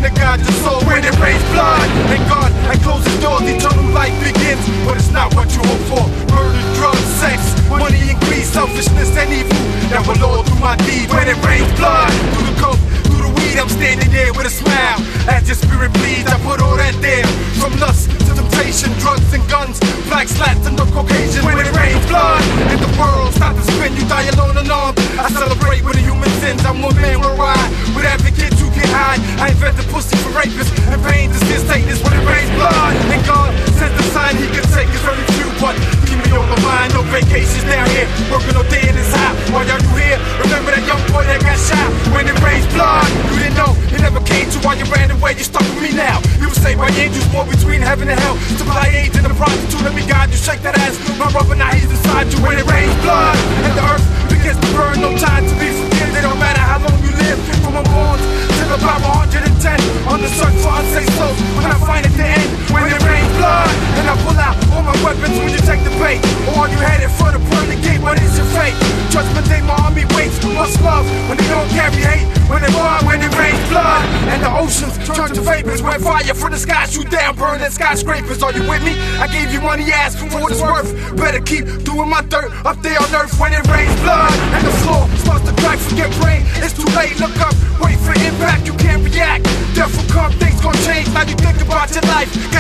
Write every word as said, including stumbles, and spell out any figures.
to guide your soul when it rains blood. And God, and closes doors, eternal life begins. But it's not what you hope for. Murder, drugs, sex, money and greed, selfishness and evil that will all through my deeds. When it rains blood, through the coke, through the weed, I'm standing there with a smile. As your spirit bleeds, I put all that there. From lust to temptation, drugs and guns, black slats and the Caucasian. When it rains blood, and the world stops to spin, you die alone and armed. I celebrate with the human sins. I'm one man where I, with advocates who can hide. I invented pussy for rapists and pain to sin Satanists. When it rains blood, and God sends the sign he can take is very few, but keep me on my mind. No vacations down here, working all day in this high. While y'all you here, remember that young boy that got shot. When it rains blood, you didn't know, it never came to why you ran away. You stuck with me now. You were saved by angels, war between heaven and hell. Supply AIDS and the prostitute, let me guide you, shake that ass. My rubber now he's inside you. When it rains blood, and the earth begins to burn, no time to be forgiven. It don't matter how long you live, from a born till about one hundred ten. On the search for unsaved souls, when I find at the end. When it rains blood, and I pull out all my weapons when you take the bait. Or are you headed for the pearly gate? What is your fate? Judgment day, my army waits. What's love when they don't carry hate? When it war, when it rains blood, and the oceans turn to vapors. When fire from the sky shoot down, burning skyscrapers. Are you with me? I gave you money, ask for what it's worth. Better keep doing my dirt up there on earth. When it rains blood, and the floor starts to crack, forget brain. It's too late, look up, wait for impact. You can't react. Death will come, things gon' change. Now you think about your life.